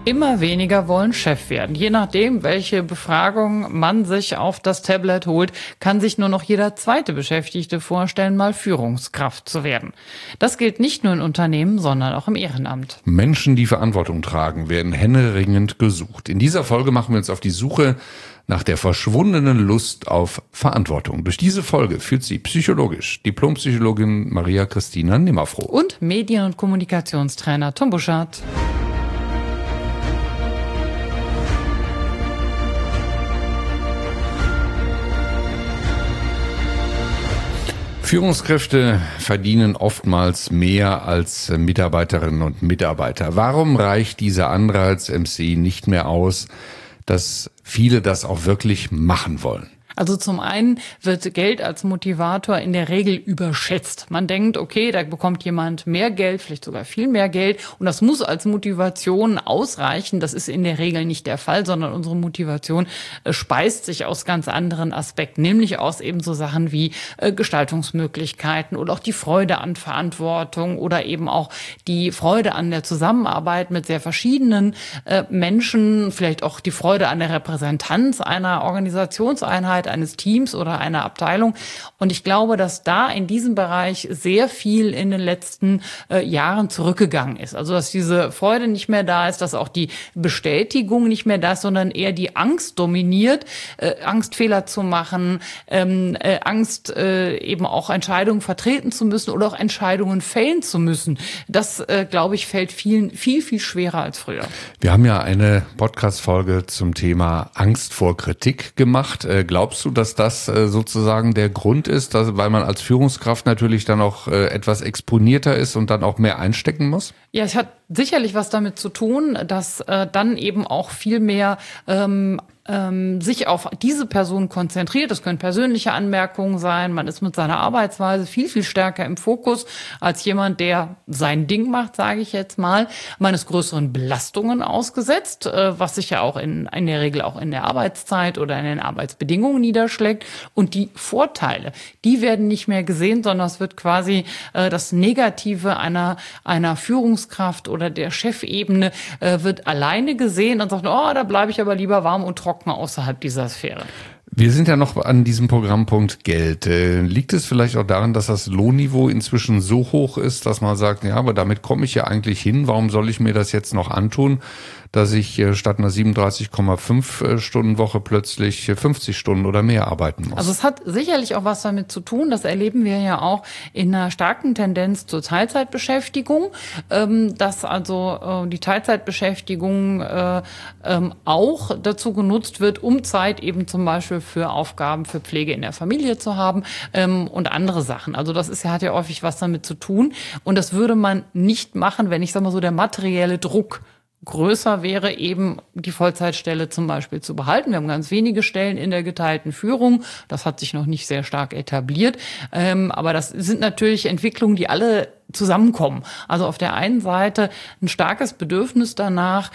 Immer weniger wollen Chef werden. Je nachdem, welche Befragung man sich auf das Tablet holt, kann sich nur noch jeder zweite Beschäftigte vorstellen, mal Führungskraft zu werden. Das gilt nicht nur in Unternehmen, sondern auch im Ehrenamt. Menschen, die Verantwortung tragen, werden händeringend gesucht. In dieser Folge machen wir uns auf die Suche nach der verschwundenen Lust auf Verantwortung. Durch diese Folge führt sie psychologisch Diplompsychologin Maria Christina Nimmerfroh. Und Medien- und Kommunikationstrainer Tom Buschardt. Führungskräfte verdienen oftmals mehr als Mitarbeiterinnen und Mitarbeiter. Warum reicht dieser Anreiz MC nicht mehr aus, dass viele das auch wirklich machen wollen? Also zum einen wird Geld als Motivator in der Regel überschätzt. Man denkt, okay, da bekommt jemand mehr Geld, vielleicht sogar viel mehr Geld und das muss als Motivation ausreichen. Das ist in der Regel nicht der Fall, sondern unsere Motivation speist sich aus ganz anderen Aspekten, nämlich aus eben so Sachen wie Gestaltungsmöglichkeiten oder auch die Freude an Verantwortung oder eben auch die Freude an der Zusammenarbeit mit sehr verschiedenen Menschen, vielleicht auch die Freude an der Repräsentanz einer Organisationseinheit, eines Teams oder einer Abteilung. Und ich glaube, dass da in diesem Bereich sehr viel in den letzten Jahren zurückgegangen ist. Also, dass diese Freude nicht mehr da ist, dass auch die Bestätigung nicht mehr da ist, sondern eher die Angst dominiert, Angst, Fehler zu machen, Angst, eben auch Entscheidungen vertreten zu müssen oder auch Entscheidungen fällen zu müssen. Das, glaube ich, fällt vielen viel, viel schwerer als früher. Wir haben ja eine Podcast-Folge zum Thema Angst vor Kritik gemacht. Glaubst du, dass das sozusagen der Grund ist, weil man als Führungskraft natürlich dann auch etwas exponierter ist und dann auch mehr einstecken muss? Ja, es hat sicherlich was damit zu tun, dass dann eben auch viel mehr sich auf diese Person konzentriert. Das können persönliche Anmerkungen sein. Man ist mit seiner Arbeitsweise viel, viel stärker im Fokus als jemand, der sein Ding macht, sage ich jetzt mal. Man ist größeren Belastungen ausgesetzt, was sich ja auch in der Regel auch in der Arbeitszeit oder in den Arbeitsbedingungen niederschlägt. Und die Vorteile, die werden nicht mehr gesehen, sondern es wird quasi das Negative einer Führungskraft oder der Chefebene wird alleine gesehen und sagt, oh, da bleibe ich aber lieber warm und trocken außerhalb dieser Sphäre. Wir sind ja noch an diesem Programmpunkt Geld. Liegt es vielleicht auch daran, dass das Lohnniveau inzwischen so hoch ist, dass man sagt, ja, aber damit komme ich ja eigentlich hin, warum soll ich mir das jetzt noch antun, dass ich statt einer 37,5 Stunden Woche plötzlich 50 Stunden oder mehr arbeiten muss? Also es hat sicherlich auch was damit zu tun, das erleben wir ja auch in einer starken Tendenz zur Teilzeitbeschäftigung, dass also die Teilzeitbeschäftigung auch dazu genutzt wird, um Zeit eben zum Beispiel für Aufgaben für Pflege in der Familie zu haben und andere Sachen. Also das hat ja häufig was damit zu tun und das würde man nicht machen, wenn ich sag mal so der materielle Druck größer wäre, eben die Vollzeitstelle zum Beispiel zu behalten. Wir haben ganz wenige Stellen in der geteilten Führung. Das hat sich noch nicht sehr stark etabliert. Aber das sind natürlich Entwicklungen, die alle zusammenkommen. Also auf der einen Seite ein starkes Bedürfnis danach,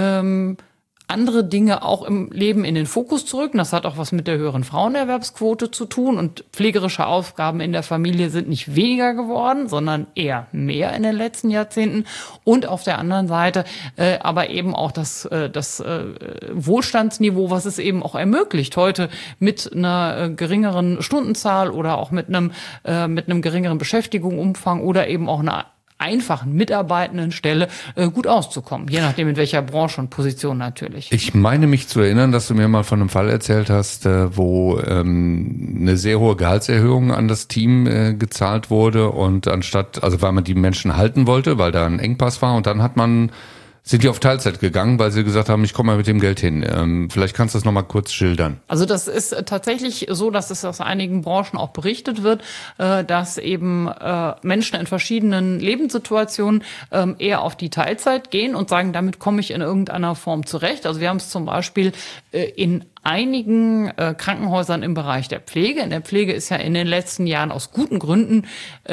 andere Dinge auch im Leben in den Fokus zu rücken. Das hat auch was mit der höheren Frauenerwerbsquote zu tun. Und pflegerische Aufgaben in der Familie sind nicht weniger geworden, sondern eher mehr in den letzten Jahrzehnten. Und auf der anderen Seite aber eben auch das Wohlstandsniveau, was es eben auch ermöglicht, heute mit einer geringeren Stundenzahl oder auch mit einem geringeren Beschäftigungsumfang oder eben auch einer einfachen mitarbeitenden Stelle gut auszukommen, je nachdem in welcher Branche und Position natürlich. Ich meine mich zu erinnern, dass du mir mal von einem Fall erzählt hast, wo eine sehr hohe Gehaltserhöhung an das Team gezahlt wurde und weil man die Menschen halten wollte, weil da ein Engpass war und dann sind die auf Teilzeit gegangen, weil sie gesagt haben, ich komme mal mit dem Geld hin. Vielleicht kannst du das nochmal kurz schildern. Also das ist tatsächlich so, dass es aus einigen Branchen auch berichtet wird, dass eben Menschen in verschiedenen Lebenssituationen eher auf die Teilzeit gehen und sagen, damit komme ich in irgendeiner Form zurecht. Also wir haben es zum Beispiel in einigen Krankenhäusern im Bereich der Pflege. In der Pflege ist ja in den letzten Jahren aus guten Gründen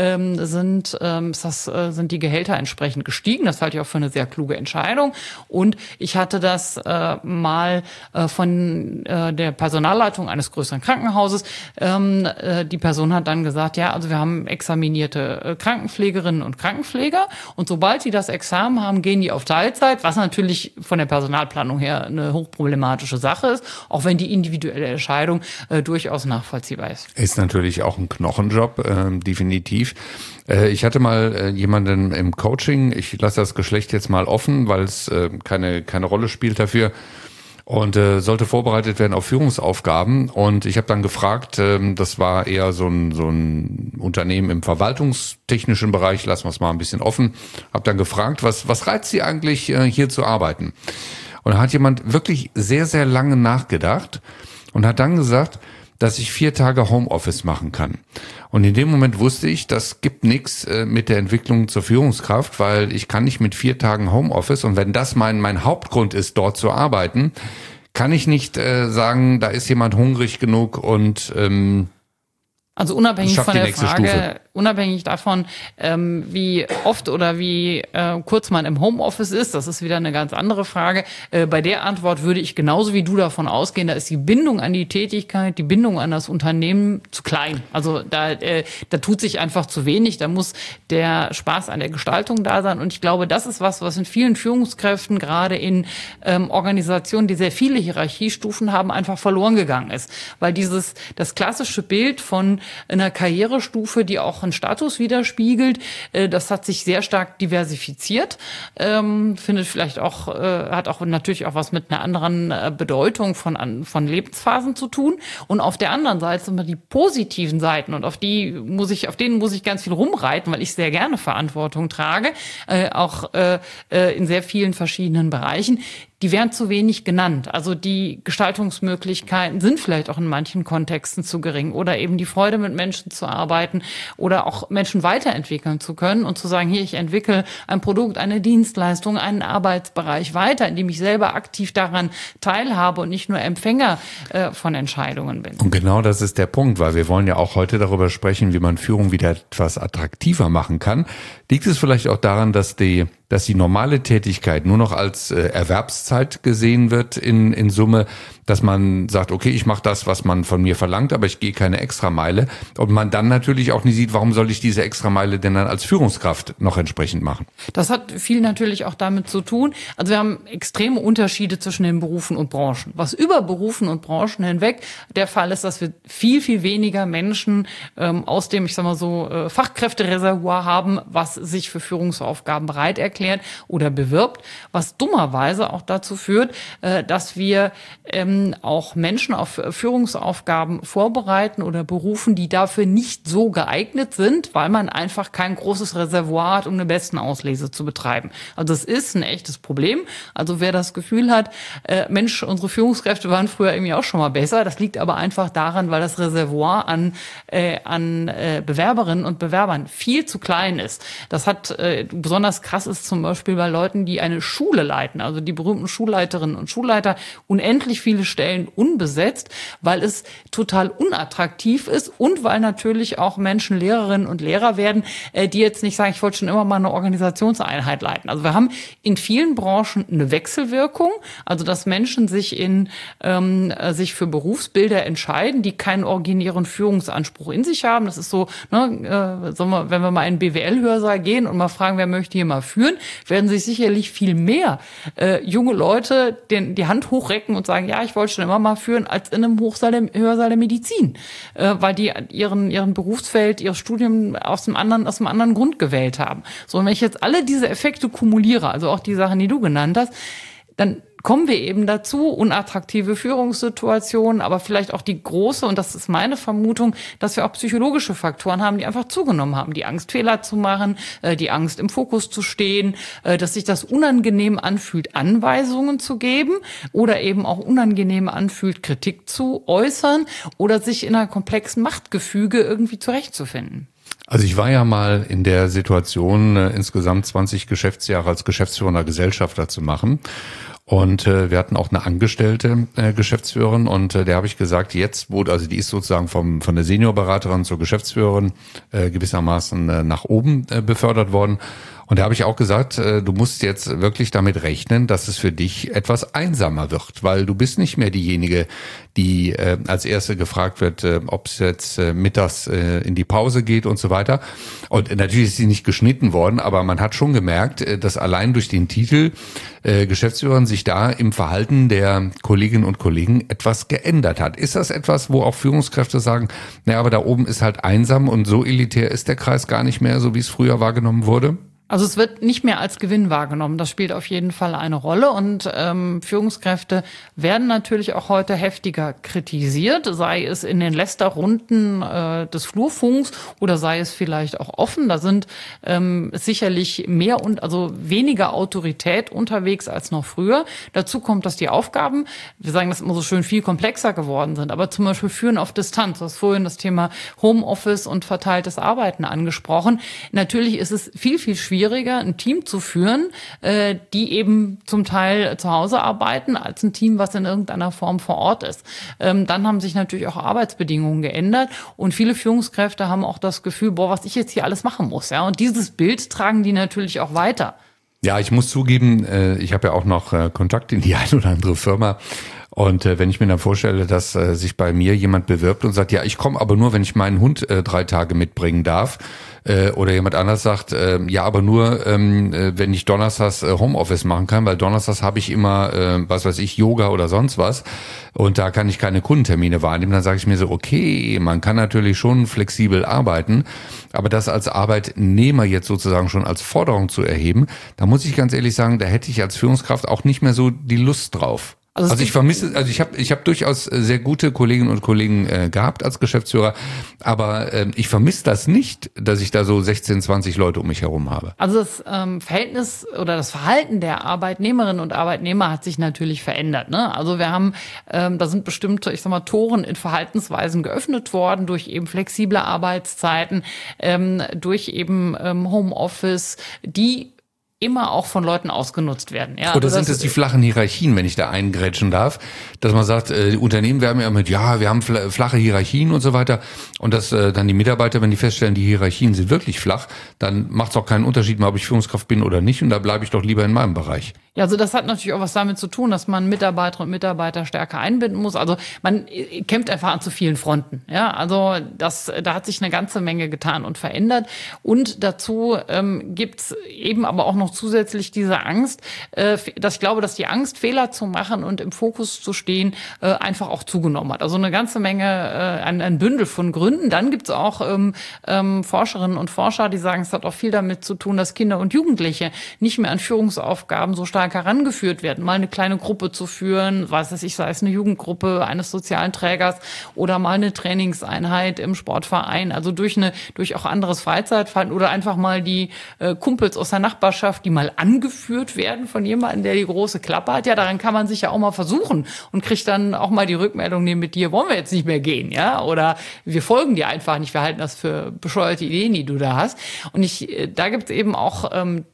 sind die Gehälter entsprechend gestiegen. Das halte ich auch für eine sehr kluge Entscheidung. Und ich hatte das mal von der Personalleitung eines größeren Krankenhauses. Die Person hat dann gesagt, ja, also wir haben examinierte Krankenpflegerinnen und Krankenpfleger und sobald die das Examen haben, gehen die auf Teilzeit, was natürlich von der Personalplanung her eine hochproblematische Sache ist, auch wenn die individuelle Entscheidung durchaus nachvollziehbar ist. Ist natürlich auch ein Knochenjob, definitiv. Ich hatte mal jemanden im Coaching, ich lasse das Geschlecht jetzt mal offen, weil es keine Rolle spielt dafür, und sollte vorbereitet werden auf Führungsaufgaben. Und ich habe dann gefragt, das war eher so ein Unternehmen im verwaltungstechnischen Bereich, lassen wir es mal ein bisschen offen, habe dann gefragt, was reizt Sie eigentlich, hier zu arbeiten? Und da hat jemand wirklich sehr, sehr lange nachgedacht und hat dann gesagt, dass ich 4 Tage Homeoffice machen kann. Und in dem Moment wusste ich, das gibt nichts mit der Entwicklung zur Führungskraft, weil ich kann nicht mit 4 Tagen Homeoffice, und wenn das mein Hauptgrund ist, dort zu arbeiten, kann ich nicht sagen, da ist jemand hungrig genug und also unabhängig von der Frage, unabhängig davon, wie oft oder wie kurz man im Homeoffice ist, das ist wieder eine ganz andere Frage. Bei der Antwort würde ich genauso wie du davon ausgehen, da ist die Bindung an die Tätigkeit, die Bindung an das Unternehmen zu klein. Also da tut sich einfach zu wenig, da muss der Spaß an der Gestaltung da sein. Und ich glaube, das ist was in vielen Führungskräften, gerade in Organisationen, die sehr viele Hierarchiestufen haben, einfach verloren gegangen ist. Weil das klassische Bild von einer Karrierestufe, die auch einen Status widerspiegelt, das hat sich sehr stark diversifiziert, findet vielleicht auch, hat auch natürlich auch was mit einer anderen Bedeutung von Lebensphasen zu tun. Und auf der anderen Seite sind wir die positiven Seiten, und auf denen muss ich ganz viel rumreiten, weil ich sehr gerne Verantwortung trage, auch in sehr vielen verschiedenen Bereichen. Die werden zu wenig genannt. Also die Gestaltungsmöglichkeiten sind vielleicht auch in manchen Kontexten zu gering, oder eben die Freude, mit Menschen zu arbeiten oder auch Menschen weiterentwickeln zu können und zu sagen, hier, ich entwickle ein Produkt, eine Dienstleistung, einen Arbeitsbereich weiter, in dem ich selber aktiv daran teilhabe und nicht nur Empfänger von Entscheidungen bin. Und genau das ist der Punkt, weil wir wollen ja auch heute darüber sprechen, wie man Führung wieder etwas attraktiver machen kann. Liegt es vielleicht auch daran, dass die normale Tätigkeit nur noch als Erwerbszeit gesehen wird in Summe, dass man sagt, okay, ich mache das, was man von mir verlangt, aber ich gehe keine Extrameile, und man dann natürlich auch nicht sieht, warum soll ich diese Extrameile denn dann als Führungskraft noch entsprechend machen? Das hat viel natürlich auch damit zu tun. Also wir haben extreme Unterschiede zwischen den Berufen und Branchen. Was über Berufen und Branchen hinweg der Fall ist, dass wir viel, viel weniger Menschen aus dem, ich sag mal so, Fachkräftereservoir haben, was sich für Führungsaufgaben bereit erklärt oder bewirbt, was dummerweise auch dazu führt, dass wir auch Menschen auf Führungsaufgaben vorbereiten oder berufen, die dafür nicht so geeignet sind, weil man einfach kein großes Reservoir hat, um eine Bestenauslese zu betreiben. Also das ist ein echtes Problem. Also wer das Gefühl hat, Mensch, unsere Führungskräfte waren früher irgendwie auch schon mal besser, das liegt aber einfach daran, weil das Reservoir an Bewerberinnen und Bewerbern viel zu klein ist. Das hat besonders krass ist zum Beispiel bei Leuten, die eine Schule leiten, also die berühmten Schulleiterinnen und Schulleiter, unendlich viele Stellen unbesetzt, weil es total unattraktiv ist und weil natürlich auch Menschen Lehrerinnen und Lehrer werden, die jetzt nicht sagen, ich wollte schon immer mal eine Organisationseinheit leiten. Also wir haben in vielen Branchen eine Wechselwirkung, also dass Menschen sich sich für Berufsbilder entscheiden, die keinen originären Führungsanspruch in sich haben. Das ist so, wenn wir mal in den BWL-Hörsaal gehen und mal fragen, wer möchte hier mal führen, werden sich sicherlich viel mehr junge Leute die Hand hochrecken und sagen, ja, ich wollte schon immer mal führen, als in einem Hörsaal der Medizin, weil die ihren Berufsfeld, ihr Studium aus einem anderen Grund gewählt haben. So, und wenn ich jetzt alle diese Effekte kumuliere, also auch die Sachen, die du genannt hast, dann kommen wir eben dazu, unattraktive Führungssituationen, aber vielleicht auch die große, und das ist meine Vermutung, dass wir auch psychologische Faktoren haben, die einfach zugenommen haben. Die Angst, Fehler zu machen, die Angst, im Fokus zu stehen, dass sich das unangenehm anfühlt, Anweisungen zu geben oder eben auch unangenehm anfühlt, Kritik zu äußern oder sich in einer komplexen Machtgefüge irgendwie zurechtzufinden. Also ich war ja mal in der Situation, insgesamt 20 Geschäftsjahre als geschäftsführender Gesellschafter zu machen. Und wir hatten auch eine angestellte Geschäftsführerin und der habe ich gesagt, jetzt wurde, also die ist sozusagen von der Seniorberaterin zur Geschäftsführerin gewissermaßen nach oben befördert worden. Und da habe ich auch gesagt, du musst jetzt wirklich damit rechnen, dass es für dich etwas einsamer wird, weil du bist nicht mehr diejenige, die als Erste gefragt wird, ob es jetzt mittags in die Pause geht und so weiter. Und natürlich ist sie nicht geschnitten worden, aber man hat schon gemerkt, dass allein durch den Titel Geschäftsführerin sich da im Verhalten der Kolleginnen und Kollegen etwas geändert hat. Ist das etwas, wo auch Führungskräfte sagen, naja, aber da oben ist halt einsam und so elitär ist der Kreis gar nicht mehr, so wie es früher wahrgenommen wurde? Also es wird nicht mehr als Gewinn wahrgenommen. Das spielt auf jeden Fall eine Rolle. Und Führungskräfte werden natürlich auch heute heftiger kritisiert, sei es in den Lästerrunden des Flurfunks oder sei es vielleicht auch offen. Da sind sicherlich mehr und also weniger Autorität unterwegs als noch früher. Dazu kommt, dass die Aufgaben, wir sagen das immer so schön, viel komplexer geworden sind. Aber zum Beispiel Führen auf Distanz. Du hast vorhin das Thema Homeoffice und verteiltes Arbeiten angesprochen. Natürlich ist es viel, viel schwieriger, ein Team zu führen, die eben zum Teil zu Hause arbeiten, als ein Team, was in irgendeiner Form vor Ort ist. Dann haben sich natürlich auch Arbeitsbedingungen geändert und viele Führungskräfte haben auch das Gefühl, was ich jetzt hier alles machen muss. Ja, und dieses Bild tragen die natürlich auch weiter. Ja, ich muss zugeben, ich habe ja auch noch Kontakt in die eine oder andere Firma. Und wenn ich mir dann vorstelle, dass sich bei mir jemand bewirbt und sagt, ja, ich komme aber nur, wenn ich meinen Hund 3 Tage mitbringen darf, oder jemand anders sagt, ja, aber nur, wenn ich donnerstags Homeoffice machen kann, weil donnerstags habe ich immer, was weiß ich, Yoga oder sonst was und da kann ich keine Kundentermine wahrnehmen, dann sage ich mir so, okay, man kann natürlich schon flexibel arbeiten, aber das als Arbeitnehmer jetzt sozusagen schon als Forderung zu erheben, da muss ich ganz ehrlich sagen, da hätte ich als Führungskraft auch nicht mehr so die Lust drauf. Also ich vermisse, also ich habe durchaus sehr gute Kolleginnen und Kollegen gehabt als Geschäftsführer, aber ich vermisse das nicht, dass ich da so 16, 20 Leute um mich herum habe. Also das Verhältnis oder das Verhalten der Arbeitnehmerinnen und Arbeitnehmer hat sich natürlich verändert. Ne? Also wir haben, da sind bestimmte, ich sag mal, Toren in Verhaltensweisen geöffnet worden durch eben flexible Arbeitszeiten, durch eben Homeoffice, die immer auch von Leuten ausgenutzt werden. Ja, oder sind es die flachen Hierarchien, wenn ich da eingrätschen darf, dass man sagt, Unternehmen werben ja mit, ja, wir haben flache Hierarchien und so weiter und dass dann die Mitarbeiter, wenn die feststellen, die Hierarchien sind wirklich flach, dann macht es auch keinen Unterschied mehr, ob ich Führungskraft bin oder nicht und da bleibe ich doch lieber in meinem Bereich. Ja, also das hat natürlich auch was damit zu tun, dass man Mitarbeiterinnen und Mitarbeiter stärker einbinden muss. Also man kämpft einfach an zu vielen Fronten. Ja, also da hat sich eine ganze Menge getan und verändert. Und dazu gibt's eben aber auch noch zusätzlich diese Angst, dass ich glaube, dass die Angst, Fehler zu machen und im Fokus zu stehen, einfach auch zugenommen hat. Also eine ganze Menge, ein Bündel von Gründen. Dann gibt's auch Forscherinnen und Forscher, die sagen, es hat auch viel damit zu tun, dass Kinder und Jugendliche nicht mehr an Führungsaufgaben so stark herangeführt werden, mal eine kleine Gruppe zu führen, sei es eine Jugendgruppe eines sozialen Trägers oder mal eine Trainingseinheit im Sportverein, also durch auch anderes Freizeitverhalten oder einfach mal die Kumpels aus der Nachbarschaft, die mal angeführt werden von jemandem, der die große Klappe hat. Ja, daran kann man sich ja auch mal versuchen und kriegt dann auch mal die Rückmeldung, nee, mit dir wollen wir jetzt nicht mehr gehen, ja, oder wir folgen dir einfach nicht, wir halten das für bescheuerte Ideen, die du da hast. Und da gibt's eben auch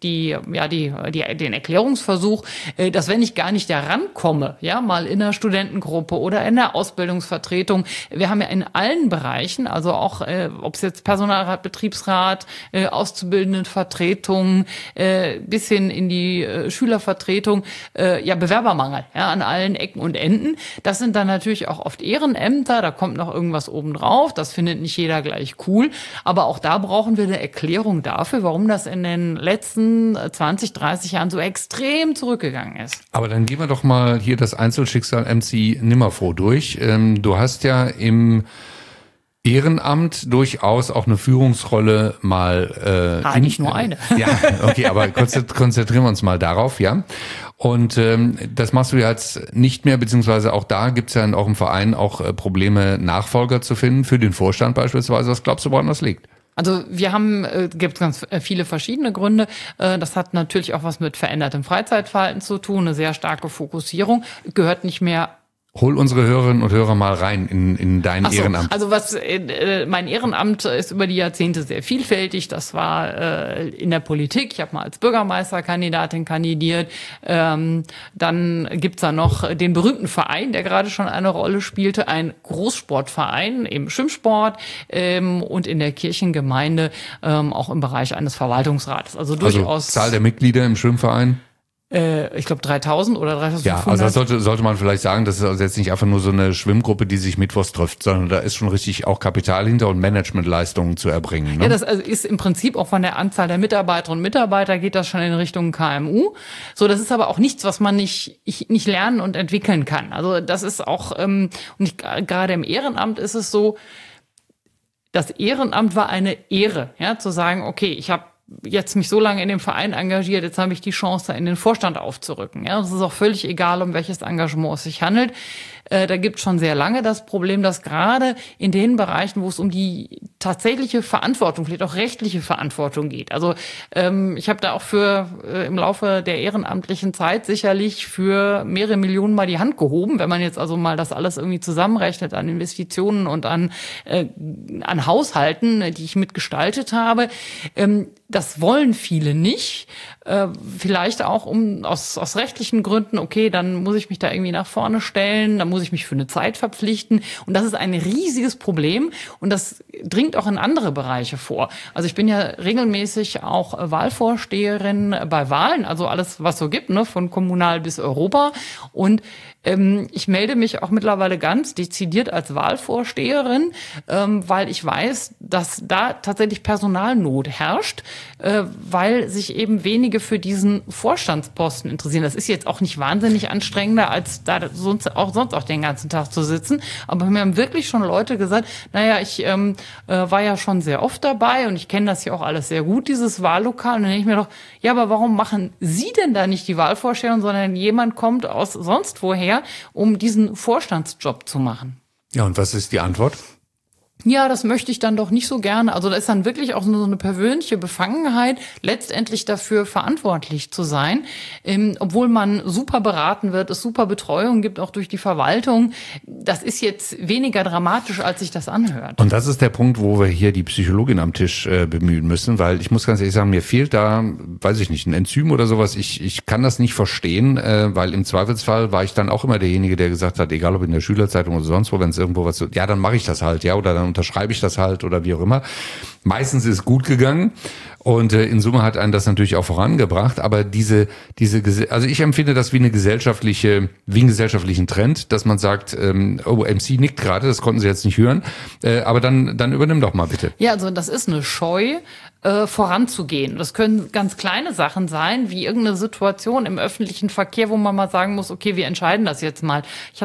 den Erklärungsversuch, dass wenn ich gar nicht da rankomme, ja, mal in einer Studentengruppe oder in der Ausbildungsvertretung, wir haben ja in allen Bereichen, also auch, ob es jetzt Personalrat, Betriebsrat, Auszubildendenvertretung, bis hin in die Schülervertretung, Bewerbermangel, ja, an allen Ecken und Enden. Das sind dann natürlich auch oft Ehrenämter, da kommt noch irgendwas obendrauf, das findet nicht jeder gleich cool, aber auch da brauchen wir eine Erklärung dafür, warum das in den letzten 20, 30 Jahren so extrem zurückgegangen ist. Aber dann gehen wir doch mal hier das Einzelschicksal MC Nimmerfroh durch. Du hast ja im Ehrenamt durchaus auch eine Führungsrolle mal. Nicht nur eine. Ja, okay, aber konzentrieren wir uns mal darauf, ja. Und das machst du jetzt nicht mehr, beziehungsweise auch da gibt's ja auch im Verein auch Probleme, Nachfolger zu finden, für den Vorstand beispielsweise. Was glaubst du, woran das liegt? Also gibt ganz viele verschiedene Gründe. Das hat natürlich auch was mit verändertem Freizeitverhalten zu tun, eine sehr starke Fokussierung, gehört nicht mehr Hol unsere Hörerinnen und Hörer mal rein in dein Ehrenamt. Also mein Ehrenamt ist über die Jahrzehnte sehr vielfältig. Das war in der Politik. Ich habe mal als Bürgermeisterkandidatin kandidiert. Dann gibt's da noch den berühmten Verein, der gerade schon eine Rolle spielte, ein Großsportverein im Schwimmsport und in der Kirchengemeinde auch im Bereich eines Verwaltungsrates. Also durchaus. Zahl der Mitglieder im Schwimmverein? Ich glaube 3.000 oder 3.500. Ja, also das sollte man vielleicht sagen, das ist also jetzt nicht einfach nur so eine Schwimmgruppe, die sich mittwochs trifft, sondern da ist schon richtig auch Kapital hinter und Managementleistungen zu erbringen. Ne? Ja, das also ist im Prinzip auch von der Anzahl der Mitarbeiterinnen und Mitarbeiter geht das schon in Richtung KMU. So, das ist aber auch nichts, was man nicht lernen und entwickeln kann. Also das ist auch, gerade im Ehrenamt ist es so, das Ehrenamt war eine Ehre, ja, zu sagen, okay, ich habe jetzt mich so lange in dem Verein engagiert, jetzt habe ich die Chance, in den Vorstand aufzurücken. Ja, es ist auch völlig egal, um welches Engagement es sich handelt. Da gibt es schon sehr lange das Problem, dass gerade in den Bereichen, wo es um die tatsächliche Verantwortung, vielleicht auch rechtliche Verantwortung geht. Also ich habe da auch im Laufe der ehrenamtlichen Zeit sicherlich für mehrere Millionen mal die Hand gehoben, wenn man jetzt also mal das alles irgendwie zusammenrechnet an Investitionen und an Haushalten, die ich mitgestaltet habe. Das wollen viele nicht. Vielleicht auch aus rechtlichen Gründen, okay, dann muss ich mich da irgendwie nach vorne stellen, dann muss ich mich für eine Zeit verpflichten. Und das ist ein riesiges Problem und das dringt auch in andere Bereiche vor. Also ich bin ja regelmäßig auch Wahlvorsteherin bei Wahlen, also alles, was so gibt, ne, von kommunal bis Europa. Und ich melde mich auch mittlerweile ganz dezidiert als Wahlvorsteherin, weil ich weiß, dass da tatsächlich Personalnot herrscht, weil sich eben wenige für diesen Vorstandsposten interessieren. Das ist jetzt auch nicht wahnsinnig anstrengender, als da sonst auch den ganzen Tag zu sitzen. Aber mir haben wirklich schon Leute gesagt, naja, ich war ja schon sehr oft dabei und ich kenne das ja auch alles sehr gut, dieses Wahllokal. Und dann denke ich mir doch, ja, aber warum machen Sie denn da nicht die Wahlvorstellung, sondern jemand kommt aus sonst woher, um diesen Vorstandsjob zu machen? Ja, und was ist die Antwort? Ja, das möchte ich dann doch nicht so gerne. Also da ist dann wirklich auch so eine persönliche Befangenheit, letztendlich dafür verantwortlich zu sein, obwohl man super beraten wird, es super Betreuung gibt, auch durch die Verwaltung. Das ist jetzt weniger dramatisch, als sich das anhört. Und das ist der Punkt, wo wir hier die Psychologin am Tisch bemühen müssen, weil ich muss ganz ehrlich sagen, mir fehlt da, weiß ich nicht, ein Enzym oder sowas. Ich kann das nicht verstehen, weil im Zweifelsfall war ich dann auch immer derjenige, der gesagt hat, egal ob in der Schülerzeitung oder sonst wo, wenn es irgendwo was so, ja, dann mache ich das halt, ja, oder dann unterschreibe ich das halt oder wie auch immer. Meistens ist es gut gegangen und in Summe hat einen das natürlich auch vorangebracht, aber also ich empfinde das wie einen gesellschaftlichen Trend, dass man sagt, oh, MC nickt gerade, das konnten Sie jetzt nicht hören, aber dann übernimm doch mal bitte. Ja, also das ist eine Scheu, voranzugehen. Das können ganz kleine Sachen sein, wie irgendeine Situation im öffentlichen Verkehr, wo man mal sagen muss, okay, wir entscheiden das jetzt mal.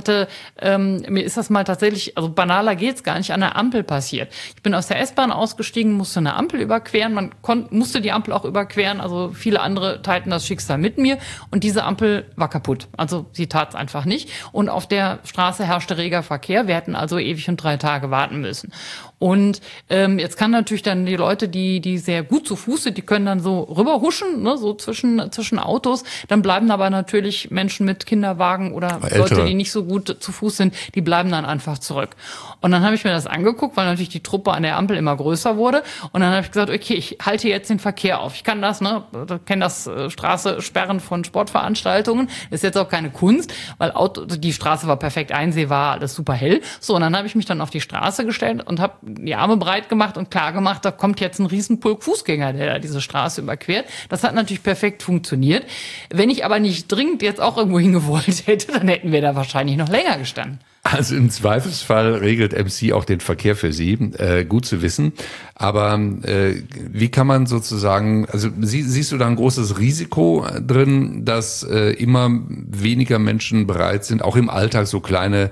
Mir ist das mal tatsächlich, also banaler geht's gar nicht, an der Ampel passiert. Ich bin aus der S-Bahn ausgestiegen, musste eine Ampel überqueren, man musste die Ampel auch überqueren, also viele andere teilten das Schicksal mit mir und diese Ampel war kaputt. Also sie tat's einfach nicht und auf der Straße herrschte reger Verkehr, wir hätten also ewig und 3 Tage warten müssen. Und jetzt kann natürlich dann die Leute, die sehr gut zu Fuß sind, die können dann so rüberhuschen, ne, so zwischen Autos. Dann bleiben aber natürlich Menschen mit Kinderwagen oder Leute, die nicht so gut zu Fuß sind, die bleiben dann einfach zurück. Und dann habe ich mir das angeguckt, weil natürlich die Truppe an der Ampel immer größer wurde. Und dann habe ich gesagt, okay, ich halte jetzt den Verkehr auf. Ich kann das, kenne das Straße sperren von Sportveranstaltungen. Das ist jetzt auch keine Kunst, weil die Straße war perfekt einsehbar, alles super hell. So, und dann habe ich mich dann auf die Straße gestellt und habe die Arme breit gemacht und klar gemacht, da kommt jetzt ein Riesenpulk Fußgänger, der da diese Straße überquert. Das hat natürlich perfekt funktioniert. Wenn ich aber nicht dringend jetzt auch irgendwo hingewollt hätte, dann hätten wir da wahrscheinlich noch länger gestanden. Also im Zweifelsfall regelt MC auch den Verkehr für Sie, gut zu wissen. Aber wie kann man sozusagen, also siehst du da ein großes Risiko drin, dass immer weniger Menschen bereit sind, auch im Alltag so kleine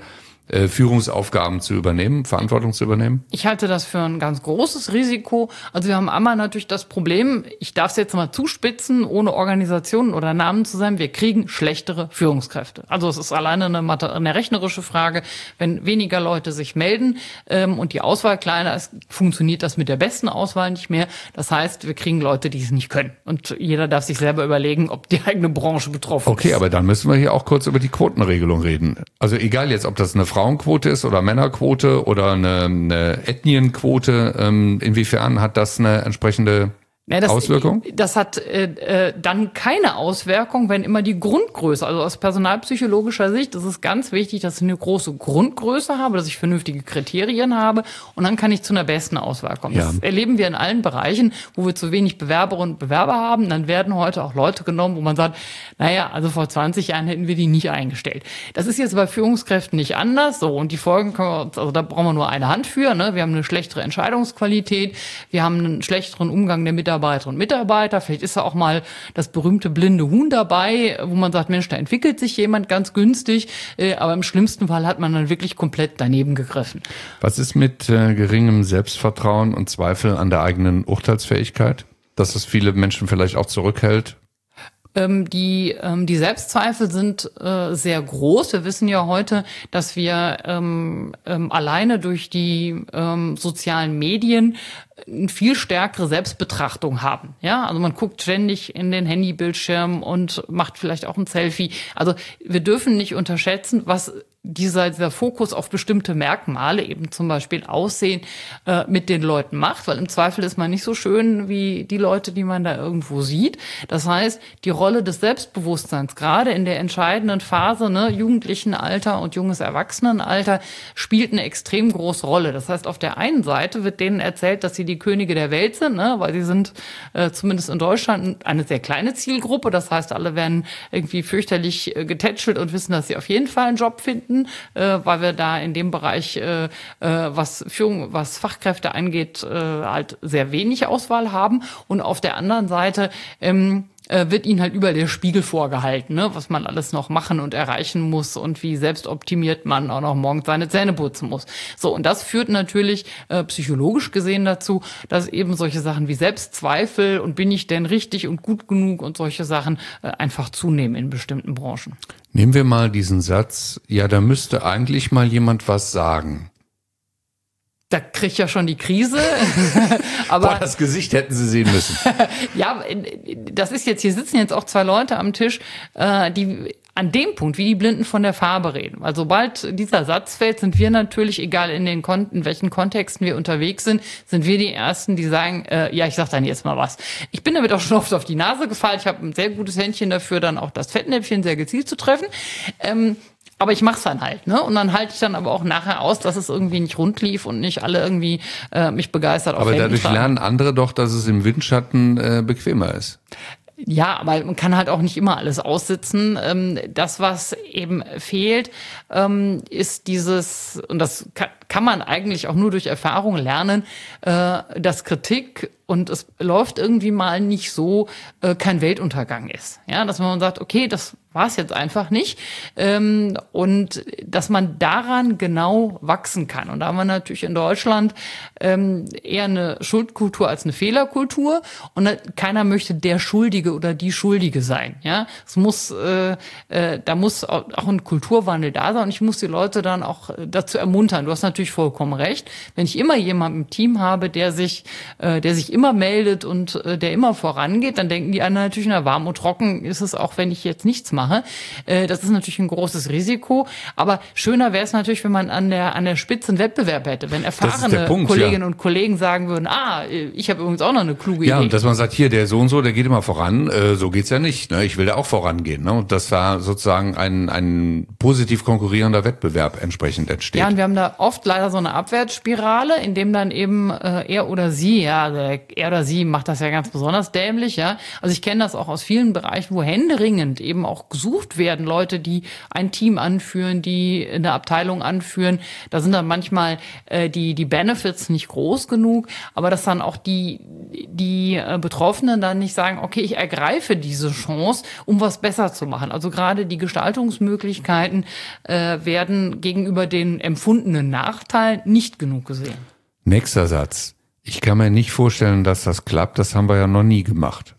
Führungsaufgaben zu übernehmen, Verantwortung zu übernehmen? Ich halte das für ein ganz großes Risiko. Also wir haben einmal natürlich das Problem, ich darf es jetzt mal zuspitzen, ohne Organisationen oder Namen zu sein, wir kriegen schlechtere Führungskräfte. Also es ist alleine eine rechnerische Frage. Wenn weniger Leute sich melden und die Auswahl kleiner ist, funktioniert das mit der besten Auswahl nicht mehr. Das heißt, wir kriegen Leute, die es nicht können. Und jeder darf sich selber überlegen, ob die eigene Branche betroffen ist. Okay, aber dann müssen wir hier auch kurz über die Quotenregelung reden. Also egal jetzt, ob das eine Frauenquote ist oder Männerquote oder eine Ethnienquote, inwiefern hat das eine entsprechende Auswirkung? Das hat dann keine Auswirkung, wenn immer die Grundgröße, also aus personalpsychologischer Sicht ist es ganz wichtig, dass ich eine große Grundgröße habe, dass ich vernünftige Kriterien habe und dann kann ich zu einer besten Auswahl kommen. Ja. Das erleben wir in allen Bereichen, wo wir zu wenig Bewerberinnen und Bewerber haben. Dann werden heute auch Leute genommen, wo man sagt, naja, also vor 20 Jahren hätten wir die nicht eingestellt. Das ist jetzt bei Führungskräften nicht anders. So, und die Folgen können wir uns, also da brauchen wir nur eine Hand für. Ne? Wir haben eine schlechtere Entscheidungsqualität, wir haben einen schlechteren Umgang der Mitarbeiterinnen und Mitarbeiter. Vielleicht ist da auch mal das berühmte blinde Huhn dabei, wo man sagt, Mensch, da entwickelt sich jemand ganz günstig, aber im schlimmsten Fall hat man dann wirklich komplett daneben gegriffen. Was ist mit geringem Selbstvertrauen und Zweifel an der eigenen Urteilsfähigkeit? Dass es viele Menschen vielleicht auch zurückhält? Die Selbstzweifel sind sehr groß. Wir wissen ja heute, dass wir alleine durch die sozialen Medien eine viel stärkere Selbstbetrachtung haben. Ja, also man guckt ständig in den Handybildschirm und macht vielleicht auch ein Selfie. Also wir dürfen nicht unterschätzen, was dieser Fokus auf bestimmte Merkmale, eben zum Beispiel Aussehen, mit den Leuten macht, weil im Zweifel ist man nicht so schön wie die Leute, die man da irgendwo sieht. Das heißt, die Rolle des Selbstbewusstseins, gerade in der entscheidenden Phase, ne, Jugendlichenalter und junges Erwachsenenalter, spielt eine extrem große Rolle. Das heißt, auf der einen Seite wird denen erzählt, dass sie die Könige der Welt sind, ne, weil sie sind zumindest in Deutschland eine sehr kleine Zielgruppe. Das heißt, alle werden irgendwie fürchterlich getätschelt und wissen, dass sie auf jeden Fall einen Job finden, weil wir da in dem Bereich, was Führung, was Fachkräfte angeht, halt sehr wenig Auswahl haben. Und auf der anderen Seite wird ihnen halt überall der Spiegel vorgehalten, ne, was man alles noch machen und erreichen muss und wie selbstoptimiert man auch noch morgens seine Zähne putzen muss. So, und das führt natürlich psychologisch gesehen dazu, dass eben solche Sachen wie Selbstzweifel und bin ich denn richtig und gut genug und solche Sachen einfach zunehmen in bestimmten Branchen. Nehmen wir mal diesen Satz, ja, da müsste eigentlich mal jemand was sagen. Da krieg ich ja schon die Krise. Aber das Gesicht hätten Sie sehen müssen. Ja, das ist jetzt, hier sitzen jetzt auch zwei Leute am Tisch, die an dem Punkt, wie die Blinden von der Farbe reden. Weil sobald dieser Satz fällt, sind wir natürlich, egal in welchen Kontexten wir unterwegs sind wir die Ersten, die sagen, ja, ich sag dann jetzt mal was. Ich bin damit auch schon oft auf die Nase gefallen. Ich habe ein sehr gutes Händchen dafür, dann auch das Fettnäpfchen sehr gezielt zu treffen. Aber ich mach's dann halt, ne? Und dann halte ich dann aber auch nachher aus, dass es irgendwie nicht rund lief und nicht alle irgendwie mich begeistert auf Aber Händen dadurch tragen. lernen andere doch, dass es im Windschatten bequemer ist. Ja, aber man kann halt auch nicht immer alles aussitzen. Das, was eben fehlt, ist dieses, und das kann man eigentlich auch nur durch Erfahrung lernen, dass Kritik und es läuft irgendwie mal nicht so, kein Weltuntergang ist. Ja, dass man sagt, okay, das war es jetzt einfach nicht. Und dass man daran genau wachsen kann. Und da haben wir natürlich in Deutschland eher eine Schuldkultur als eine Fehlerkultur. Und keiner möchte der Schuldige oder die Schuldige sein. Ja, es muss, da muss auch ein Kulturwandel da sein. Und ich muss die Leute dann auch dazu ermuntern. Du hast natürlich vollkommen recht. Wenn ich immer jemanden im Team habe, der sich immer meldet und der immer vorangeht, dann denken die anderen natürlich, na, warm und trocken ist es auch, wenn ich jetzt nichts mache. Das ist natürlich ein großes Risiko. Aber schöner wäre es natürlich, wenn man an der Spitze einen Wettbewerb hätte. Wenn erfahrene Kolleginnen und Kollegen sagen würden, ich habe übrigens auch noch eine kluge Idee. Ja, und dass man sagt, hier, der so und so, der geht immer voran. So geht's ja nicht. Ne? Ich will da auch vorangehen. Ne? Und das war sozusagen ein positiv konkurrierender Wettbewerb entsprechend entsteht. Ja, und wir haben da oft leider so eine Abwärtsspirale, in dem dann eben er oder sie macht das ja ganz besonders dämlich, ja. Also ich kenne das auch aus vielen Bereichen, wo händeringend eben auch gesucht werden, Leute, die ein Team anführen, die eine Abteilung anführen. Da sind dann manchmal die Benefits nicht groß genug, aber dass dann auch die Betroffenen dann nicht sagen, okay, ich ergreife diese Chance, um was besser zu machen. Also gerade die Gestaltungsmöglichkeiten werden gegenüber den empfundenen Nachteilen nicht genug gesehen. Nächster Satz. Ich kann mir nicht vorstellen, dass das klappt. Das haben wir ja noch nie gemacht.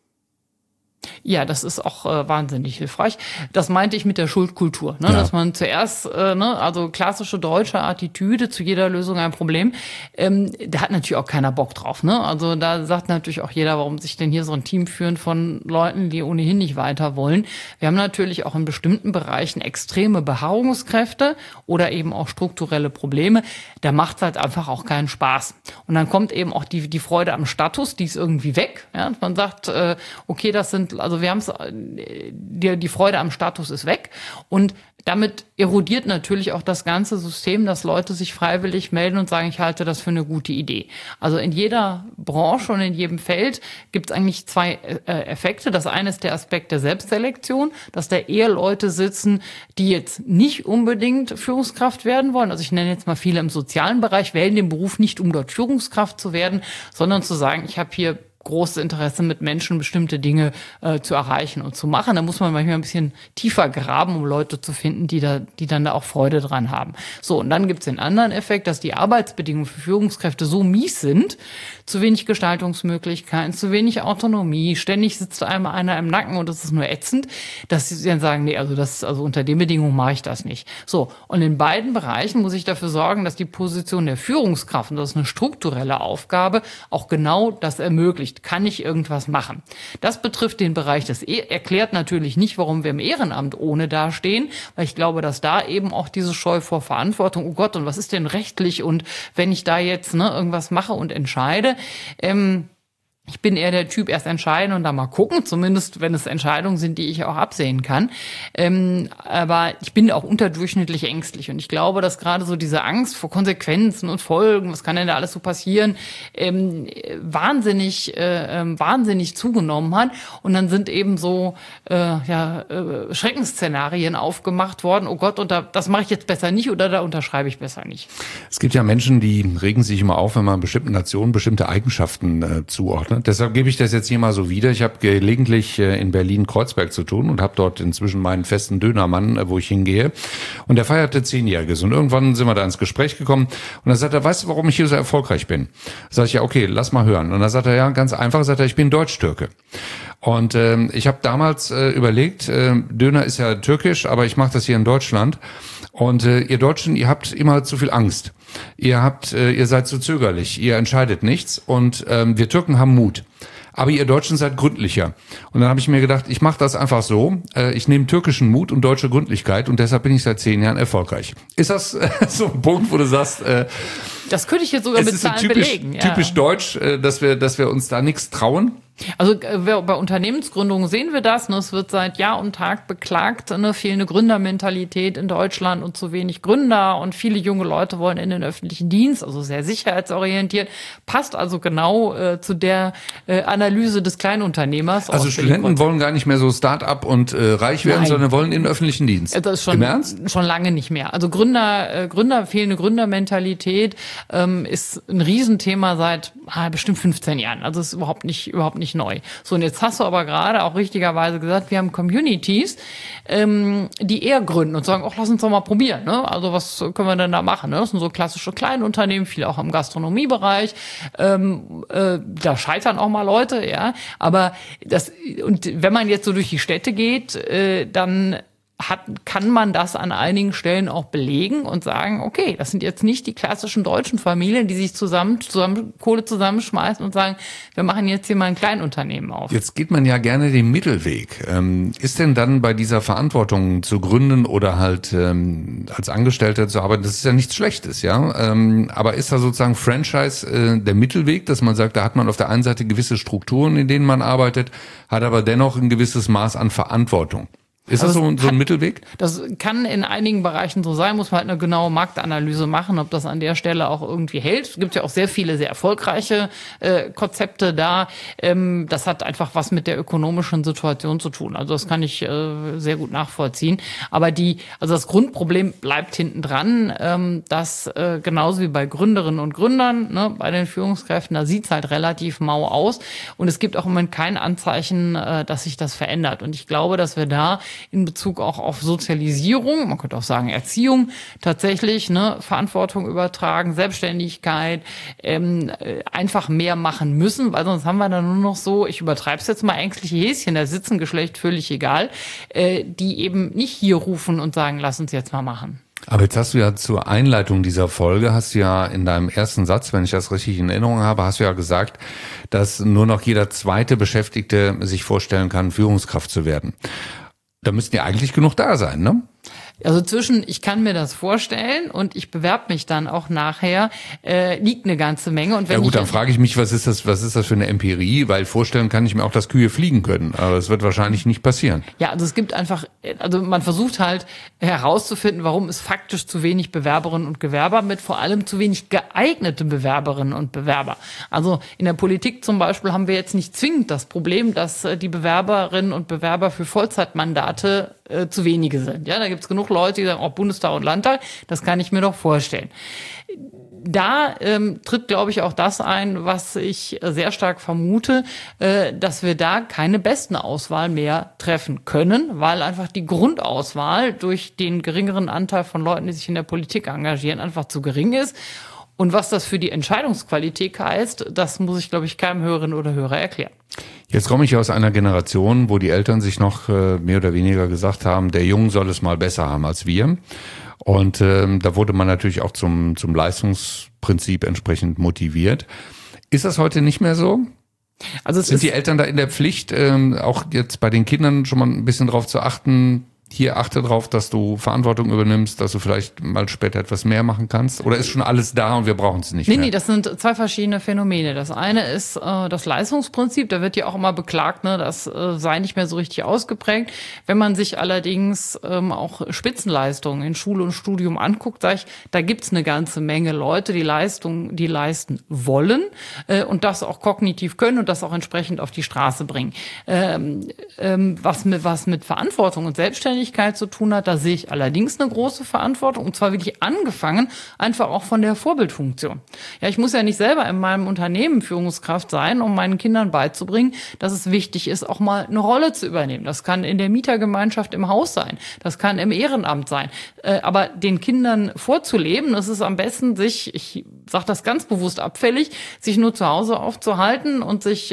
Ja, das ist auch wahnsinnig hilfreich. Das meinte ich mit der Schuldkultur, ne? Ja. Dass man zuerst, also klassische deutsche Attitüde, zu jeder Lösung ein Problem, da hat natürlich auch keiner Bock drauf, ne? Also da sagt natürlich auch jeder, warum sich denn hier so ein Team führen von Leuten, die ohnehin nicht weiter wollen. Wir haben natürlich auch in bestimmten Bereichen extreme Beharrungskräfte oder eben auch strukturelle Probleme. Da macht es halt einfach auch keinen Spaß. Und dann kommt eben auch die Freude am Status, die ist irgendwie weg. Ja? Man sagt, okay, also wir haben es, die Freude am Status ist weg und damit erodiert natürlich auch das ganze System, dass Leute sich freiwillig melden und sagen, ich halte das für eine gute Idee. Also in jeder Branche und in jedem Feld gibt es eigentlich zwei Effekte. Das eine ist der Aspekt der Selbstselektion, dass da eher Leute sitzen, die jetzt nicht unbedingt Führungskraft werden wollen. Also ich nenne jetzt mal viele im sozialen Bereich, wählen den Beruf nicht, um dort Führungskraft zu werden, sondern zu sagen, ich habe hier großes Interesse mit Menschen, bestimmte Dinge zu erreichen und zu machen. Da muss man manchmal ein bisschen tiefer graben, um Leute zu finden, die dann da auch Freude dran haben. So, und dann gibt's den anderen Effekt, dass die Arbeitsbedingungen für Führungskräfte so mies sind, zu wenig Gestaltungsmöglichkeiten, zu wenig Autonomie, ständig sitzt einem einer im Nacken und das ist nur ätzend, dass sie dann sagen, nee, also unter den Bedingungen mache ich das nicht. So, und in beiden Bereichen muss ich dafür sorgen, dass die Position der Führungskraft, und das ist eine strukturelle Aufgabe, auch genau das ermöglicht. Kann ich irgendwas machen? Das betrifft den Bereich erklärt natürlich nicht, warum wir im Ehrenamt ohne dastehen, weil ich glaube, dass da eben auch diese Scheu vor Verantwortung, oh Gott, und was ist denn rechtlich und wenn ich da jetzt irgendwas mache und entscheide, ich bin eher der Typ, erst entscheiden und dann mal gucken, zumindest wenn es Entscheidungen sind, die ich auch absehen kann. Aber ich bin auch unterdurchschnittlich ängstlich und ich glaube, dass gerade so diese Angst vor Konsequenzen und Folgen, was kann denn da alles so passieren, wahnsinnig zugenommen hat. Und dann sind eben so Schreckensszenarien aufgemacht worden. Oh Gott, und das mache ich jetzt besser nicht oder da unterschreibe ich besser nicht. Es gibt ja Menschen, die regen sich immer auf, wenn man bestimmten Nationen bestimmte Eigenschaften zuordnet. Deshalb gebe ich das jetzt hier mal so wieder. Ich habe gelegentlich in Berlin-Kreuzberg zu tun und habe dort inzwischen meinen festen Dönermann, wo ich hingehe. Und der feierte 10-Jähriges. Und irgendwann sind wir da ins Gespräch gekommen. Und dann sagt er, weißt du, warum ich hier so erfolgreich bin? Sag ich, ja, okay, lass mal hören. Und dann sagt er, ja, ganz einfach, sagt er, ich bin Deutsch-Türke. Und ich habe damals überlegt, Döner ist ja türkisch, aber ich mache das hier in Deutschland. Und ihr Deutschen, ihr habt immer zu viel Angst. Ihr seid zu zögerlich, ihr entscheidet nichts und wir Türken haben Mut. Aber ihr Deutschen seid gründlicher. Und dann habe ich mir gedacht, ich mache das einfach so. Ich nehme türkischen Mut und deutsche Gründlichkeit und deshalb bin ich seit 10 Jahren erfolgreich. Ist das so ein Punkt, wo du sagst, das könnte ich jetzt sogar mit Zahlen belegen. Ja. Typisch deutsch, dass wir uns da nichts trauen? Also bei Unternehmensgründungen sehen wir das. Es wird seit Jahr und Tag beklagt, fehlende Gründermentalität in Deutschland und zu wenig Gründer und viele junge Leute wollen in den öffentlichen Dienst, also sehr sicherheitsorientiert. Passt also genau zu der Analyse des Kleinunternehmers. Also Studenten wollen gar nicht mehr so Start-up und reich werden, sondern wollen in den öffentlichen Dienst. Das ist schon lange nicht mehr. Also fehlende Gründermentalität ist ein Riesenthema seit bestimmt 15 Jahren. Also ist überhaupt nicht neu. So, und jetzt hast du aber gerade auch richtigerweise gesagt, wir haben Communities, die eher gründen und sagen, ach, lass uns doch mal probieren. Ne? Also was können wir denn da machen? Ne? Das sind so klassische Kleinunternehmen, viel auch im Gastronomiebereich. Da scheitern auch mal Leute, ja. Aber und wenn man jetzt so durch die Städte geht, dann kann man das an einigen Stellen auch belegen und sagen, okay, das sind jetzt nicht die klassischen deutschen Familien, die sich zusammen Kohle zusammenschmeißen und sagen, wir machen jetzt hier mal ein Kleinunternehmen auf. Jetzt geht man ja gerne den Mittelweg. Ist denn dann bei dieser Verantwortung zu gründen oder halt als Angestellter zu arbeiten, das ist ja nichts Schlechtes, ja? Aber ist da sozusagen Franchise der Mittelweg, dass man sagt, da hat man auf der einen Seite gewisse Strukturen, in denen man arbeitet, hat aber dennoch ein gewisses Maß an Verantwortung? Ist das so ein Mittelweg? Das kann in einigen Bereichen so sein, muss man halt eine genaue Marktanalyse machen, ob das an der Stelle auch irgendwie hält. Es gibt ja auch sehr viele sehr erfolgreiche Konzepte da. Das hat einfach was mit der ökonomischen Situation zu tun. Also das kann ich sehr gut nachvollziehen. Aber das Grundproblem bleibt hinten dran, dass genauso wie bei Gründerinnen und Gründern, ne, bei den Führungskräften, da sieht's halt relativ mau aus. Und es gibt auch im Moment kein Anzeichen, dass sich das verändert. Und ich glaube, dass wir da in Bezug auch auf Sozialisierung, man könnte auch sagen Erziehung, tatsächlich Verantwortung übertragen, Selbstständigkeit, einfach mehr machen müssen, weil sonst haben wir dann nur noch so, ich übertreibe es jetzt mal, ängstliche Häschen, da sitzen, Geschlecht völlig egal, die eben nicht hier rufen und sagen, lass uns jetzt mal machen. Aber jetzt hast du ja zur Einleitung dieser Folge, hast du ja in deinem ersten Satz, wenn ich das richtig in Erinnerung habe, hast du ja gesagt, dass nur noch jeder zweite Beschäftigte sich vorstellen kann, Führungskraft zu werden. Da müssten ja eigentlich genug da sein, ne? Also ich kann mir das vorstellen und ich bewerbe mich dann auch nachher, liegt eine ganze Menge. Und wenn dann frage ich mich, was ist das für eine Empirie? Weil vorstellen kann ich mir auch, dass Kühe fliegen können, aber das wird wahrscheinlich nicht passieren. Ja, also es gibt einfach, man versucht halt herauszufinden, warum es faktisch zu wenig Bewerberinnen und Bewerber mit vor allem zu wenig geeignete Bewerberinnen und Bewerber. Also in der Politik zum Beispiel haben wir jetzt nicht zwingend das Problem, dass die Bewerberinnen und Bewerber für Vollzeitmandate zu wenige sind. Ja, da gibt's genug Leute, die sagen, auch Bundestag und Landtag, das kann ich mir doch vorstellen. Da tritt, glaube ich, auch das ein, was ich sehr stark vermute, dass wir da keine besten Auswahl mehr treffen können, weil einfach die Grundauswahl durch den geringeren Anteil von Leuten, die sich in der Politik engagieren, einfach zu gering ist. Und was das für die Entscheidungsqualität heißt, das muss ich, glaube ich, keinem Hörerinnen oder Hörer erklären. Jetzt komme ich aus einer Generation, wo die Eltern sich noch mehr oder weniger gesagt haben, der Junge soll es mal besser haben als wir. Und da wurde man natürlich auch zum Leistungsprinzip entsprechend motiviert. Ist das heute nicht mehr so? Also sind die Eltern da in der Pflicht, auch jetzt bei den Kindern schon mal ein bisschen drauf zu achten, hier achte drauf, dass du Verantwortung übernimmst, dass du vielleicht mal später etwas mehr machen kannst? Oder ist schon alles da und wir brauchen es nicht mehr? Nee, das sind zwei verschiedene Phänomene. Das eine ist das Leistungsprinzip. Da wird ja auch immer beklagt, das sei nicht mehr so richtig ausgeprägt. Wenn man sich allerdings auch Spitzenleistungen in Schule und Studium anguckt, da gibt's eine ganze Menge Leute, die leisten wollen und das auch kognitiv können und das auch entsprechend auf die Straße bringen. Was mit Verantwortung und Selbstständigkeit zu tun hat, da sehe ich allerdings eine große Verantwortung und zwar wirklich angefangen einfach auch von der Vorbildfunktion. Ja, ich muss ja nicht selber in meinem Unternehmen Führungskraft sein, um meinen Kindern beizubringen, dass es wichtig ist, auch mal eine Rolle zu übernehmen. Das kann in der Mietergemeinschaft im Haus sein, das kann im Ehrenamt sein, aber den Kindern vorzuleben, das ist am besten ich sage das ganz bewusst abfällig, sich nur zu Hause aufzuhalten und sich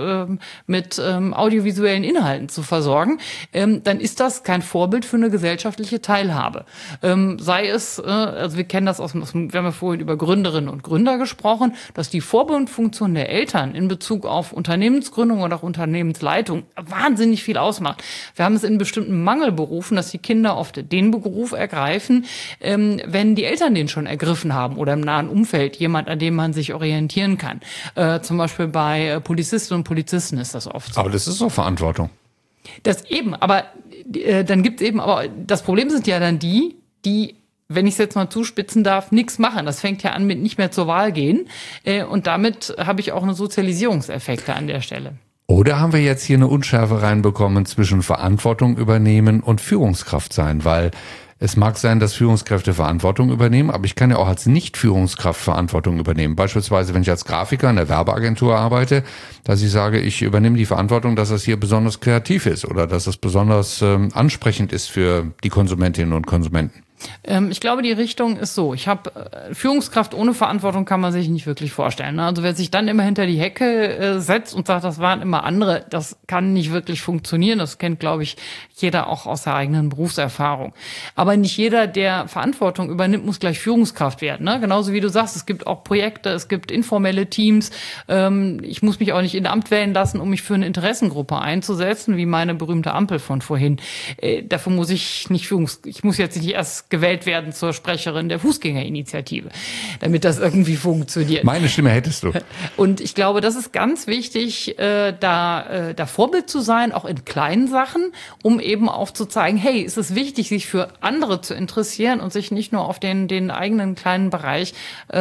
mit audiovisuellen Inhalten zu versorgen, dann ist das kein Vorbild für eine gesellschaftliche Teilhabe. Sei es, also wir kennen das wir haben ja vorhin über Gründerinnen und Gründer gesprochen, dass die Vorbildfunktion der Eltern in Bezug auf Unternehmensgründung oder auch Unternehmensleitung wahnsinnig viel ausmacht. Wir haben es in bestimmten Mangelberufen, dass die Kinder oft den Beruf ergreifen, wenn die Eltern den schon ergriffen haben oder im nahen Umfeld jemand, an dem man sich orientieren kann. Zum Beispiel bei Polizistinnen und Polizisten ist das oft so. Aber das ist auch Verantwortung. Das eben, aber dann gibt's eben, aber das Problem sind ja dann die, wenn ich es jetzt mal zuspitzen darf, nichts machen. Das fängt ja an mit nicht mehr zur Wahl gehen. Und damit habe ich auch eine Sozialisierungseffekte an der Stelle. Oder haben wir jetzt hier eine Unschärfe reinbekommen zwischen Verantwortung übernehmen und Führungskraft sein? Weil es mag sein, dass Führungskräfte Verantwortung übernehmen, aber ich kann ja auch als Nicht-Führungskraft Verantwortung übernehmen. Beispielsweise, wenn ich als Grafiker in der Werbeagentur arbeite, dass ich sage, ich übernehme die Verantwortung, dass das hier besonders kreativ ist oder dass es besonders ansprechend ist für die Konsumentinnen und Konsumenten. Ich glaube, die Richtung ist so. Ich habe Führungskraft ohne Verantwortung kann man sich nicht wirklich vorstellen. Ne? Also wer sich dann immer hinter die Hecke setzt und sagt, das waren immer andere, das kann nicht wirklich funktionieren. Das kennt, glaube ich, jeder auch aus der eigenen Berufserfahrung. Aber nicht jeder, der Verantwortung übernimmt, muss gleich Führungskraft werden. Ne? Genauso wie du sagst, es gibt auch Projekte, es gibt informelle Teams. Ich muss mich auch nicht in Amt wählen lassen, um mich für eine Interessengruppe einzusetzen, wie meine berühmte Ampel von vorhin. Dafür muss ich nicht ich muss jetzt nicht erst gewählt werden zur Sprecherin der Fußgängerinitiative, damit das irgendwie funktioniert. Meine Stimme hättest du. Und ich glaube, das ist ganz wichtig, da Vorbild zu sein, auch in kleinen Sachen, um eben aufzuzeigen, hey, es ist wichtig, sich für andere zu interessieren und sich nicht nur auf den eigenen kleinen Bereich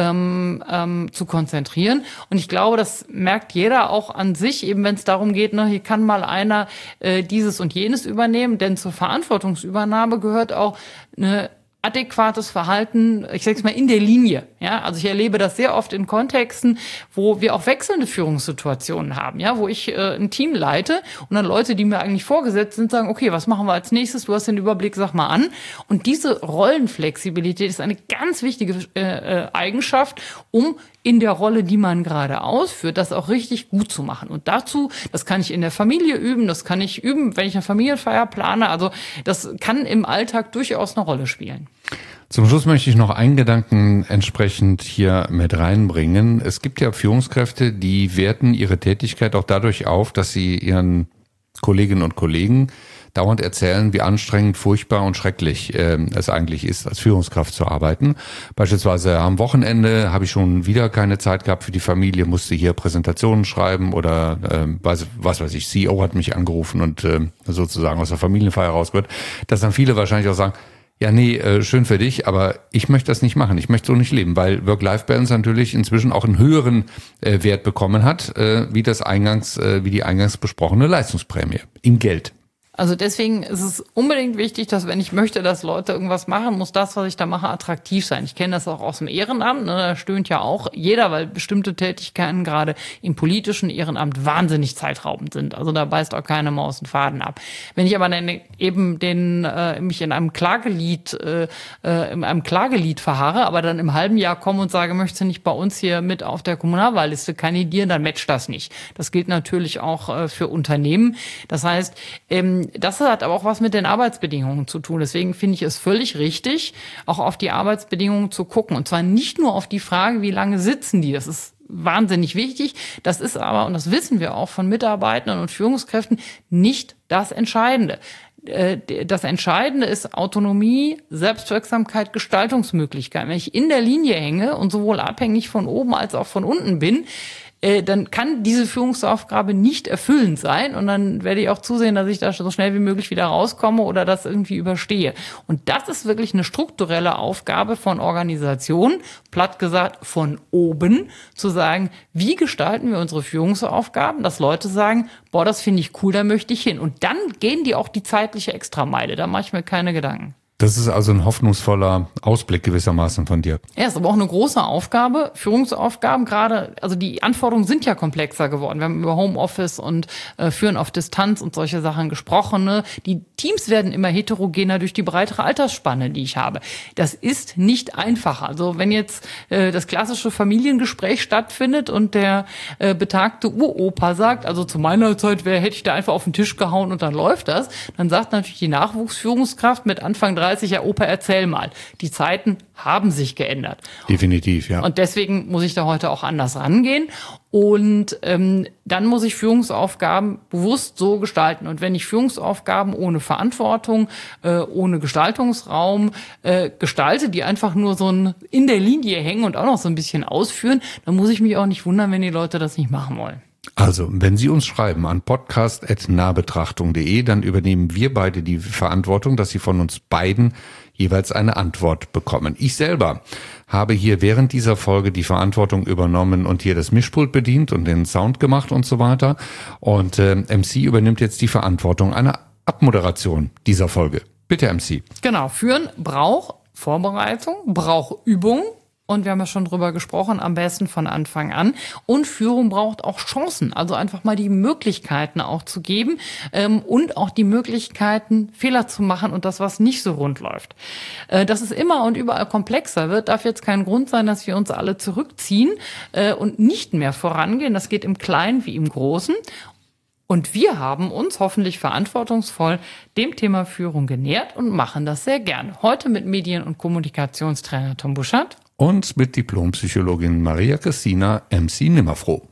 zu konzentrieren. Und ich glaube, das merkt jeder auch an sich, eben wenn es darum geht, ne, hier kann mal einer dieses und jenes übernehmen, denn zur Verantwortungsübernahme gehört auch eine adäquates Verhalten, ich sag's mal, in der Linie. Ja, also ich erlebe das sehr oft in Kontexten, wo wir auch wechselnde Führungssituationen haben, ja, wo ich ein Team leite und dann Leute, die mir eigentlich vorgesetzt sind, sagen, okay, was machen wir als nächstes? Du hast den Überblick, sag mal an. Und diese Rollenflexibilität ist eine ganz wichtige Eigenschaft, um in der Rolle, die man gerade ausführt, das auch richtig gut zu machen. Und dazu, das kann ich in der Familie üben, das kann ich üben, wenn ich eine Familienfeier plane. Also das kann im Alltag durchaus eine Rolle spielen. Zum Schluss möchte ich noch einen Gedanken entsprechend hier mit reinbringen. Es gibt ja Führungskräfte, die werten ihre Tätigkeit auch dadurch auf, dass sie ihren Kolleginnen und Kollegen dauernd erzählen, wie anstrengend, furchtbar und schrecklich es eigentlich ist, als Führungskraft zu arbeiten. Beispielsweise am Wochenende habe ich schon wieder keine Zeit gehabt für die Familie, musste hier Präsentationen schreiben oder was weiß ich, CEO hat mich angerufen und sozusagen aus der Familienfeier rausgehört, dass dann viele wahrscheinlich auch sagen, ja, nee, schön für dich, aber ich möchte das nicht machen. Ich möchte so nicht leben, weil Work-Life-Balance natürlich inzwischen auch einen höheren Wert bekommen hat, wie die eingangs besprochene Leistungsprämie in Geld. Also deswegen ist es unbedingt wichtig, dass wenn ich möchte, dass Leute irgendwas machen, muss das, was ich da mache, attraktiv sein. Ich kenne das auch aus dem Ehrenamt, ne? Da stöhnt ja auch jeder, weil bestimmte Tätigkeiten gerade im politischen Ehrenamt wahnsinnig zeitraubend sind. Also da beißt auch keine Maus den Faden ab. Wenn ich aber dann eben mich in einem Klagelied verharre, aber dann im halben Jahr komme und sage, möchtest du nicht bei uns hier mit auf der Kommunalwahlliste kandidieren, dann matcht das nicht. Das gilt natürlich auch für Unternehmen. Das heißt, das hat aber auch was mit den Arbeitsbedingungen zu tun. Deswegen finde ich es völlig richtig, auch auf die Arbeitsbedingungen zu gucken. Und zwar nicht nur auf die Frage, wie lange sitzen die. Das ist wahnsinnig wichtig. Das ist aber, und das wissen wir auch von Mitarbeitern und Führungskräften, nicht das Entscheidende. Das Entscheidende ist Autonomie, Selbstwirksamkeit, Gestaltungsmöglichkeit. Wenn ich in der Linie hänge und sowohl abhängig von oben als auch von unten bin, dann kann diese Führungsaufgabe nicht erfüllend sein und dann werde ich auch zusehen, dass ich da so schnell wie möglich wieder rauskomme oder das irgendwie überstehe. Und das ist wirklich eine strukturelle Aufgabe von Organisationen, platt gesagt von oben, zu sagen, wie gestalten wir unsere Führungsaufgaben, dass Leute sagen, boah, das finde ich cool, da möchte ich hin. Und dann gehen die auch die zeitliche Extrameile, da mache ich mir keine Gedanken. Das ist also ein hoffnungsvoller Ausblick gewissermaßen von dir. Ja, ist aber auch eine große Aufgabe, Führungsaufgaben gerade, also die Anforderungen sind ja komplexer geworden. Wir haben über Homeoffice und Führen auf Distanz und solche Sachen gesprochen. Ne? Die Teams werden immer heterogener durch die breitere Altersspanne, die ich habe. Das ist nicht einfach. Also wenn jetzt das klassische Familiengespräch stattfindet und der betagte Uropa sagt, also zu meiner Zeit hätte ich da einfach auf den Tisch gehauen und dann läuft das, dann sagt natürlich die Nachwuchsführungskraft mit Anfang 30, ja, Opa, erzähl mal. Die Zeiten haben sich geändert. Definitiv, ja. Und deswegen muss ich da heute auch anders rangehen. Und dann muss ich Führungsaufgaben bewusst so gestalten. Und wenn ich Führungsaufgaben ohne Verantwortung, ohne Gestaltungsraum gestalte, die einfach nur so in der Linie hängen und auch noch so ein bisschen ausführen, dann muss ich mich auch nicht wundern, wenn die Leute das nicht machen wollen. Also, wenn Sie uns schreiben an podcast@nahbetrachtung.de, dann übernehmen wir beide die Verantwortung, dass Sie von uns beiden jeweils eine Antwort bekommen. Ich selber habe hier während dieser Folge die Verantwortung übernommen und hier das Mischpult bedient und den Sound gemacht und so weiter. Und MC übernimmt jetzt die Verantwortung einer Abmoderation dieser Folge. Bitte, MC. Genau, Führen braucht Vorbereitung, braucht Übung. Und wir haben ja schon drüber gesprochen, am besten von Anfang an. Und Führung braucht auch Chancen, also einfach mal die Möglichkeiten auch zu geben und auch die Möglichkeiten, Fehler zu machen und das, was nicht so rund läuft. Dass es immer und überall komplexer wird, darf jetzt kein Grund sein, dass wir uns alle zurückziehen und nicht mehr vorangehen. Das geht im Kleinen wie im Großen. Und wir haben uns hoffentlich verantwortungsvoll dem Thema Führung genähert und machen das sehr gerne. Heute mit Medien- und Kommunikationstrainer Tom Buschert. Und mit Diplompsychologin Maria Christina MC Nimmerfroh.